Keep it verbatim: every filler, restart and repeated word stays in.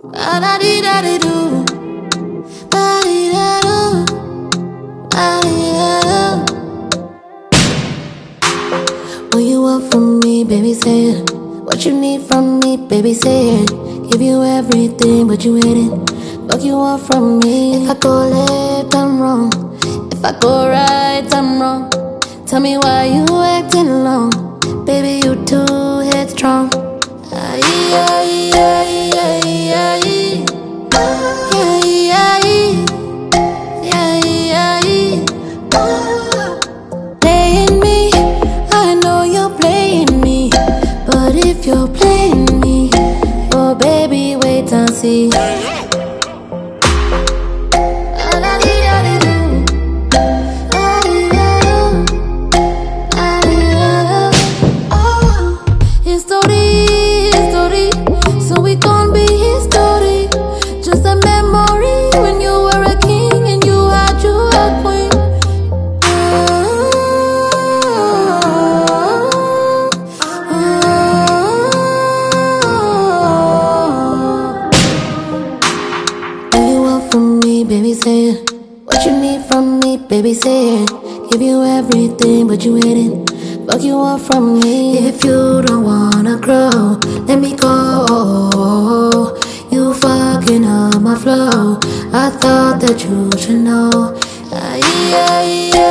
La da dee da dee do, ba dee da do, ba dee da do. What you want from me, baby, say it. What you need from me, baby, say it. Give you everything, but you hate it. Fuck you want from me. If I go left, I'm wrong. If I go right, I'm wrong. Tell me why you acting long. Baby, you too headstrong. Aye, aye, aye, aye, aye. Aye, aye, aye, aye. Playing me, I know you're playing me. But if you're playing me, oh baby, wait and see. Baby, say it. What you need from me, baby, say it. Give you everything, but you hate it. Fuck you want from me. If you don't wanna grow, let me go. You fucking up my flow. I thought that you should know. Aye, aye, aye.